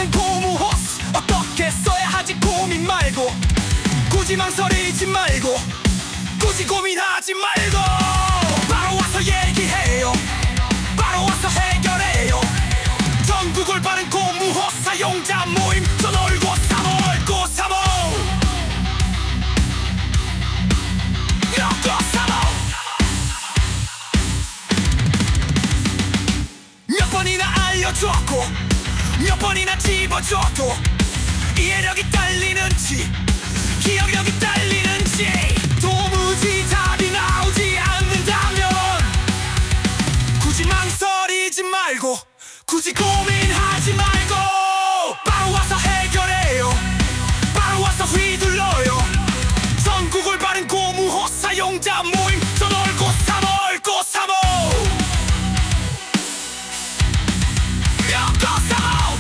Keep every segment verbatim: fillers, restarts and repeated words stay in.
빠른 고무호스 어떻게 써야 하지 고민 말고 굳이 망설이지 말고 굳이 고민하지 말고 바로 와서 얘기해요. 바로 와서 해결해요. 전국 올바른 고무호스 사용자 모임 전월고 삼월고 삼호 엮고 삼호 몇 번이나 알려줬고 몇 번이나 집어줘도 이해력이 딸리는지 기억력이 딸리는지 도무지 답이 나오지 않는다면 굳이 망설이지 말고 굳이 고민하지 말고 바로 와서 해결해요. 바로 와서 휘둘러요. 전국 올바른 고무호스 사용자 모임 전월고 삼월고 삼호 엮고 삼호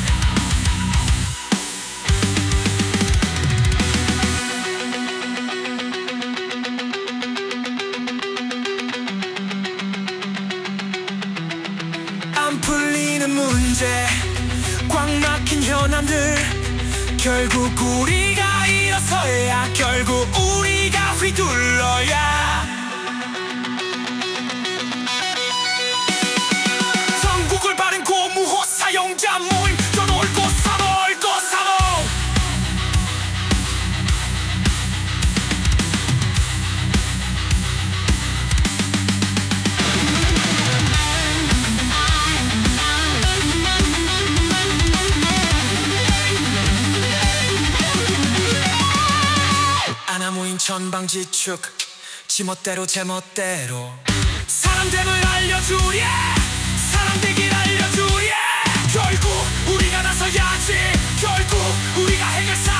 안 풀리는 문제 꽉 막힌 현안들 결국 우리가 일어서야 결국 우리가 휘둘러야 전국 올바른 고무호스 사용자 모임 전월고 삼월고 삼호 아나무인 천방지축 지멋대로 제멋대로 사람됨을 알려주랴. 사람되길 알려주랴. 결국 우리가 나서야지. 결국 우리가 해결사